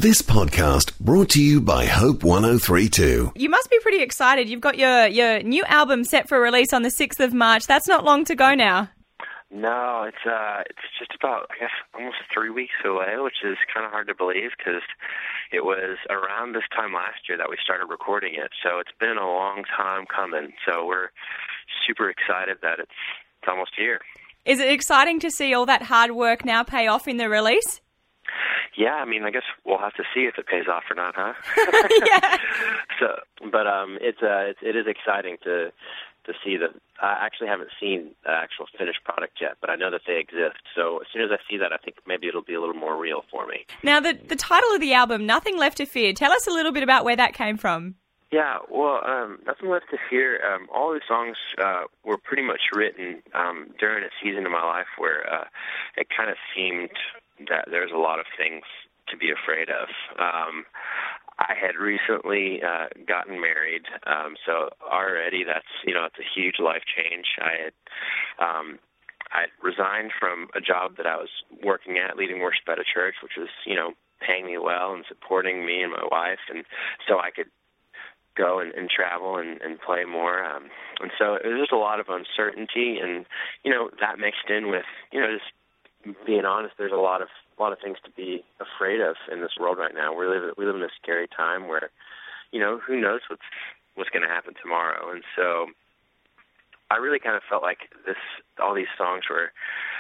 This podcast brought to you by Hope 1032. You must be pretty excited. You've got your new album set for release on the 6th of March. That's not long to go now. No, it's just about, I guess, almost 3 weeks away, which is kind of hard to believe because it was around this time last year that we started recording it. So it's been a long time coming. So we're super excited that it's almost here. Is it exciting to see all that hard work now pay off in the release? Yeah, I mean, I guess we'll have to see if it pays off or not, huh? Yeah. But it is exciting to see that. I actually haven't seen the actual finished product yet, but I know that they exist. So as soon as I see that, I think maybe it'll be a little more real for me. Now, the title of the album, Nothing Left to Fear. Tell us a little bit about where that came from. Yeah, well, Nothing Left to Fear, all the songs were pretty much written during a season of my life where it kind of seemed that there's a lot of things to be afraid of. I had recently gotten married, so already that's a huge life change. I resigned from a job that I was working at, leading worship at a church, which was paying me well and supporting me and my wife, and so I could go and travel and play more. And so it was just a lot of uncertainty, and that mixed in with just being honest, there's a lot of things to be afraid of in this world right now. We live in a scary time where, who knows what's going to happen tomorrow. And so I really kind of felt like all these songs were,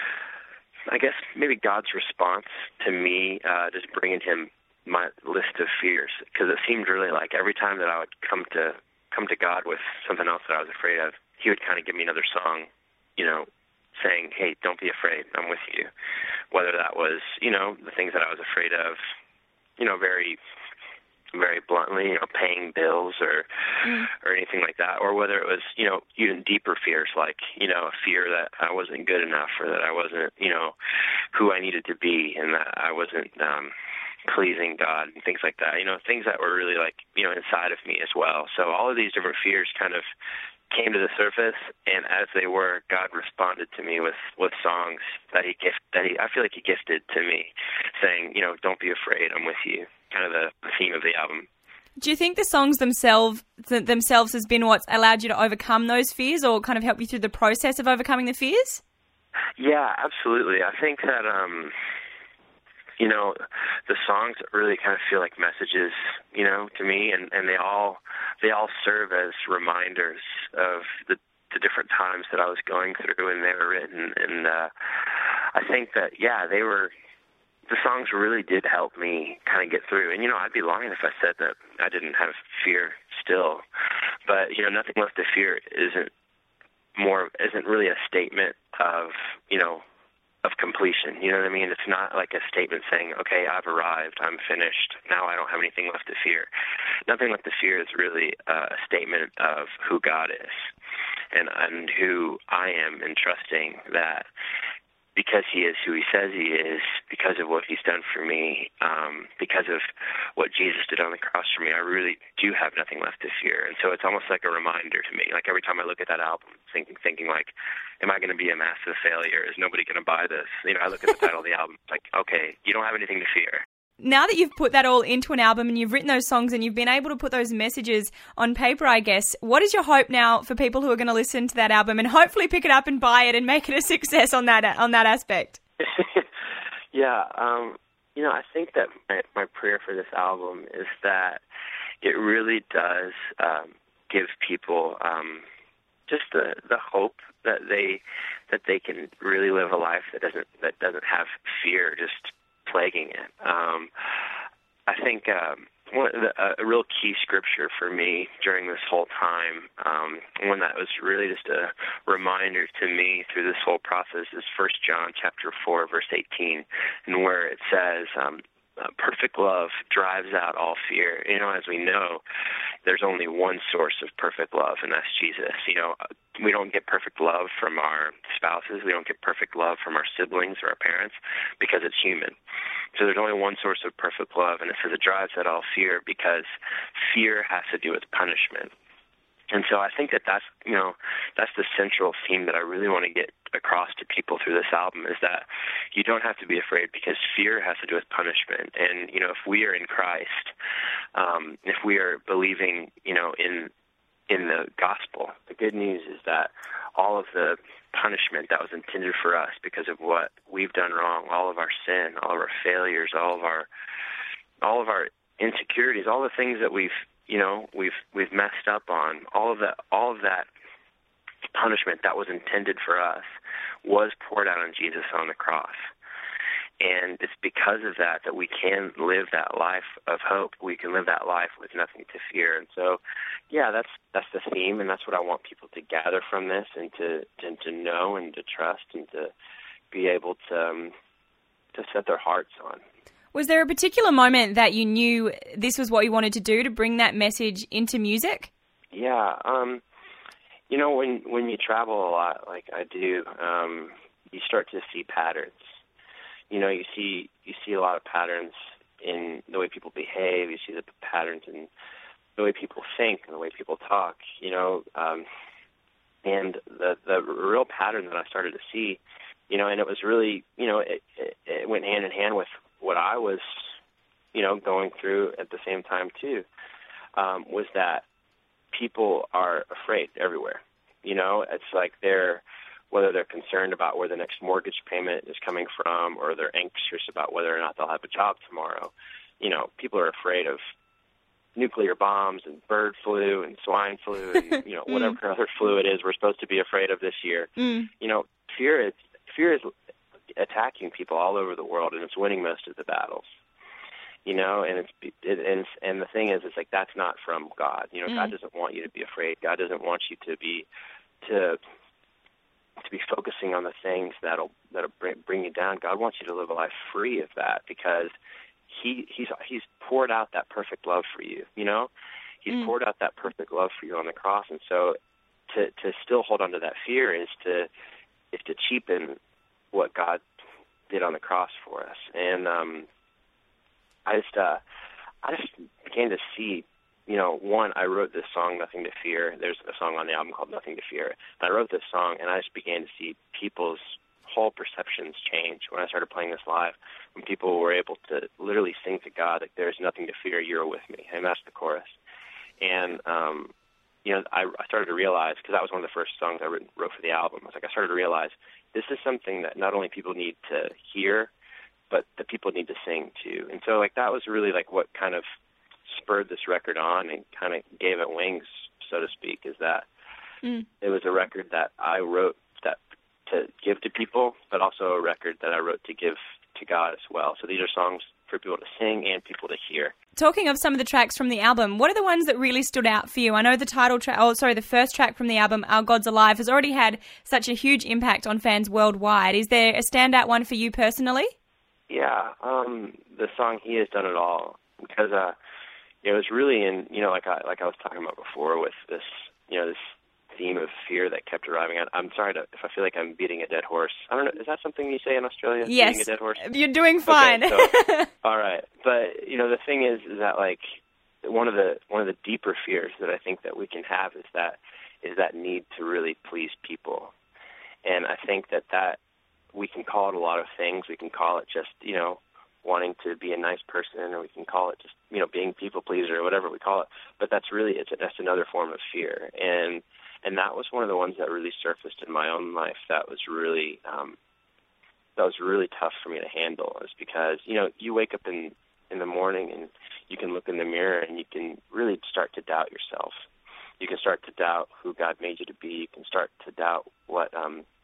I guess, maybe God's response to me, just bringing him my list of fears, because it seemed really like every time that I would come to God with something else that I was afraid of, he would kind of give me another song, saying, hey, don't be afraid, I'm with you. Whether that was, the things that I was afraid of, very, very bluntly, paying bills or anything like that, or whether it was, even deeper fears, like, a fear that I wasn't good enough or that I wasn't, who I needed to be and that I wasn't pleasing God and things like that, things that were really like, inside of me as well. So all of these different fears kind of came to the surface, and as they were, God responded to me with songs that I feel like he gifted to me, saying, don't be afraid, I'm with you. Kind of the theme of the album. Do you think the songs themselves has been what's allowed you to overcome those fears, or kind of help you through the process of overcoming the fears? Yeah, absolutely. I think that the songs really kind of feel like messages, to me, and they all serve as reminders of the different times that I was going through, and they were written. And I think that, the songs really did help me kind of get through. And, I'd be lying if I said that I didn't have fear still. But, Nothing Left to Fear isn't really a statement of, of completion. You know what I mean? It's not like a statement saying, okay, I've arrived, I'm finished, now I don't have anything left to fear. Nothing Left to Fear is really a statement of who God is and who I am, in trusting that because he is who he says he is, because of what he's done for me, because of what Jesus did on the cross for me, I really do have nothing left to fear. And so it's almost like a reminder to me. Like every time I look at that album, thinking like, am I going to be a massive failure? Is nobody going to buy this? I look at the title of the album, it's like, okay, you don't have anything to fear. Now that you've put that all into an album and you've written those songs and you've been able to put those messages on paper, I guess, what is your hope now for people who are going to listen to that album and hopefully pick it up and buy it and make it a success on that aspect? Yeah, I think that my prayer for this album is that it really does give people just the hope that they can really live a life that doesn't have fear just plaguing it. I think a real key scripture for me during this whole time, one that was really just a reminder to me through this whole process, is 1 John chapter 4, verse 18, and where it says, perfect love drives out all fear. As we know, there's only one source of perfect love, and that's Jesus. We don't get perfect love from our spouses. We don't get perfect love from our siblings or our parents because it's human. So there's only one source of perfect love, and it says it drives out all fear because fear has to do with punishment. And so I think that that's the central theme that I really want to get across to people through this album, is that you don't have to be afraid, because fear has to do with punishment. And, if we are in Christ, if we are believing, in the gospel, the good news is that all of the punishment that was intended for us because of what we've done wrong, all of our sin, all of our failures, all of our insecurities, all the things that we've messed up on, all of that punishment that was intended for us was poured out on Jesus on the cross. And it's because of that we can live that life of hope. We can live that life with nothing to fear. And so, that's the theme, and that's what I want people to gather from this, and to know and to trust and to be able to set their hearts on. Was there a particular moment that you knew this was what you wanted to do, to bring that message into music? Yeah. When you travel a lot, like I do, you start to see patterns. You see a lot of patterns in the way people behave. You see the patterns in the way people think and the way people talk. And the real pattern that I started to see, and it was really, it went hand in hand with what I was, going through at the same time too, was that people are afraid everywhere. It's like whether they're concerned about where the next mortgage payment is coming from, or they're anxious about whether or not they'll have a job tomorrow. People are afraid of nuclear bombs and bird flu and swine flu and, whatever other flu it is we're supposed to be afraid of this year. Fear is attacking people all over the world, and it's winning most of the battles. And and the thing is, it's like, that's not from God. God doesn't want you to be afraid. God doesn't want you to be focusing on the things that'll bring you down. God wants you to live a life free of that, because He's poured out that perfect love for you. He's poured out that perfect love for you on the cross, and so to still hold on to that fear is to cheapen what God did on the cross for us. And I just began to see, one, I wrote this song, Nothing to Fear. There's a song on the album called Nothing to Fear. And I wrote this song, and I just began to see people's whole perceptions change when I started playing this live, when people were able to literally sing to God, like, there's nothing to fear, you're with me. And that's the chorus. And, I started to realize, because that was one of the first songs I wrote for the album, I started to realize this is something that not only people need to hear, but that people need to sing too. And so, that was really, what kind of spurred this record on and kind of gave it wings, so to speak, is that it was a record that I wrote that to give to people, but also a record that I wrote to give to God as well. So these are songs for people to sing and people to hear. Talking of some of the tracks from the album, what are the ones that really stood out for you? I know the first track from the album, Our God's Alive, has already had such a huge impact on fans worldwide. Is there a standout one for you personally? Yeah, the song He Has Done It All, because it was really in, like I was talking about before, with this, this theme of fear that kept arriving. I'm sorry if I feel like I'm beating a dead horse. I don't know, is that something you say in Australia? Yes. Beating a dead horse? You're doing fine. Okay, so, all right. But, the thing is that, one of the deeper fears that I think that we can have is that need to really please people. And I think that we can call it a lot of things. We can call it just, wanting to be a nice person, or we can call it just, being people pleaser, or whatever we call it. But that's another form of fear. And that was one of the ones that really surfaced in my own life. That was really tough for me to handle. Is because, you wake up in the morning and you can look in the mirror and you can really start to doubt yourself. You can start to doubt who God made you to be. You can start to doubt what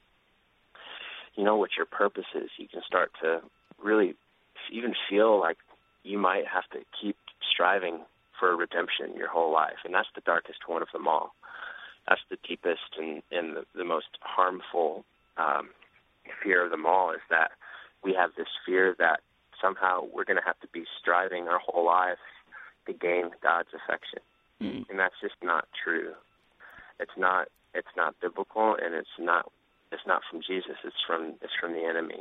your purpose is. You can start to really even feel like you might have to keep striving for redemption your whole life. And that's the darkest one of them all. That's the deepest and the most harmful fear of them all, is that we have this fear that somehow we're going to have to be striving our whole life to gain God's affection. And that's just not true. It's not biblical, and it's not from Jesus. It's from the enemy.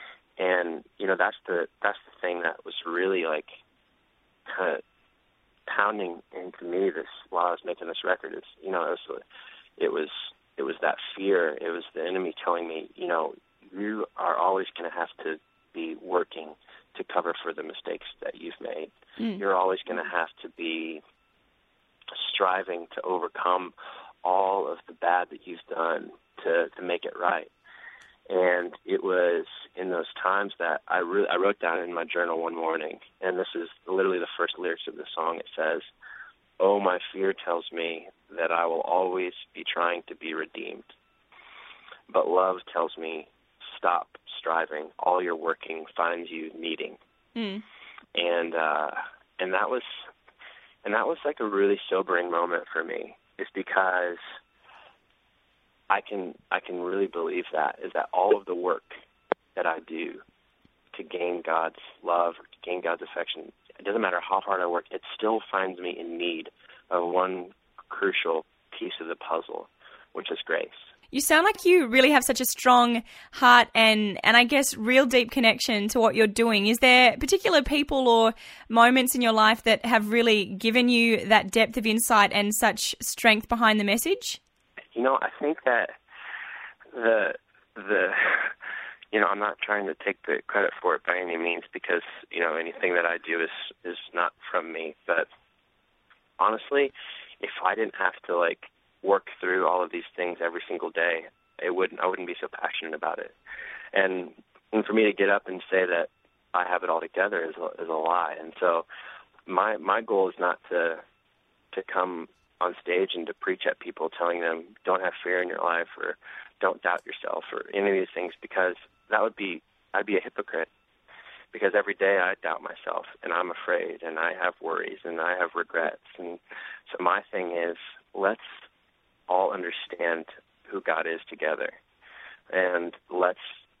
And that's the thing that was really kind of pounding into me this while I was making this record. It's, you know, it was that fear. It was the enemy telling me, you know, you are always going to have to be working to cover for the mistakes that you've made. You're always going to have to be striving to overcome all of the bad that you've done to make it right. And it was in those times that I wrote down in my journal one morning, and this is literally the first lyrics of the song. It says, "Oh, my fear tells me that I will always be trying to be redeemed. But love tells me, stop striving. All your working finds you needing." And that was like a really sobering moment for me, is because I can really believe that all of the work that I do to gain God's love or to gain God's affection, it doesn't matter how hard I work, it still finds me in need of one crucial piece of the puzzle, which is grace. You sound like you really have such a strong heart and I guess real deep connection to what you're doing. Is there particular people or moments in your life that have really given you that depth of insight and such strength behind the message? You know, I think that the you know, I'm not trying to take the credit for it by any means, because, you know, anything that I do is not from me. But honestly, if I didn't have to like work through all of these things every single day, I wouldn't be so passionate about it. And for me to get up and say that I have it all together is a lie. And so my goal is not to come on stage and to preach at people telling them don't have fear in your life or don't doubt yourself or any of these things, because I'd be a hypocrite, because every day I doubt myself and I'm afraid and I have worries and I have regrets. And so my thing is, let's all understand who God is together, and let's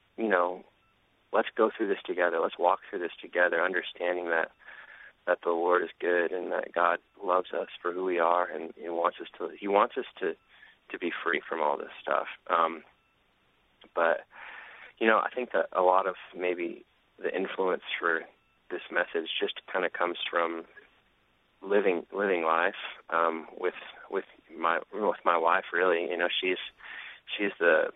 go through this together. Let's walk through this together, understanding that the Lord is good and that God loves us for who we are, and He wants us to be free from all this stuff. But you know, I think that a lot of maybe the influence for this message just kind of comes from living life with my wife. Really, you know, she's the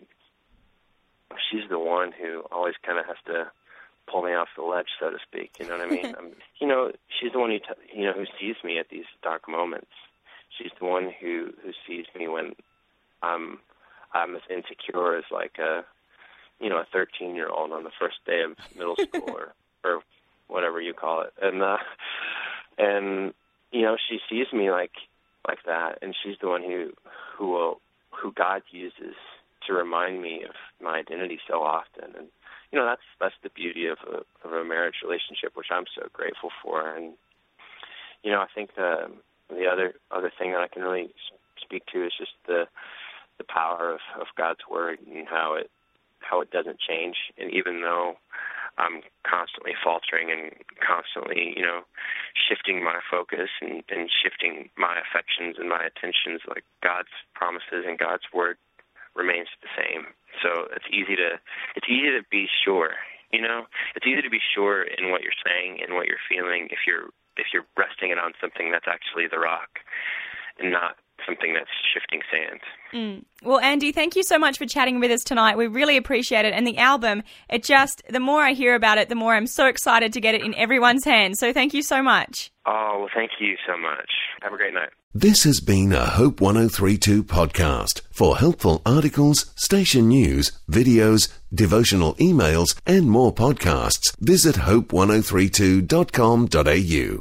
one who always kind of has to pull me off the ledge, so to speak. You know what I mean? You know, she's the one who sees me at these dark moments. She's the one who sees me when I'm as insecure as like a 13-year-old on the first day of middle school or whatever you call it. And you know, she sees me like that, and she's the one who God uses to remind me of my identity so often. And you know, that's the beauty of a marriage relationship, which I'm so grateful for. And you know, I think the other thing that I can really speak to is just the power of God's word and how it doesn't change. And even though I'm constantly faltering and constantly, you know, shifting my focus and shifting my affections and my attentions, like God's promises and God's word remains the same. So it's easy to be sure, you know, it's easy to be sure in what you're saying and what you're feeling if you're resting it on something that's actually the rock and not something that's shifting sand. Well, Andy, thank you so much for chatting with us tonight. We really appreciate it. And the album, the more I hear about it, the more I'm so excited to get it in everyone's hands. So thank you so much. Oh, well, thank you so much. Have a great night. This has been a Hope 103.2 podcast. For helpful articles, station news, videos, devotional emails, and more podcasts, visit hope1032.com.au.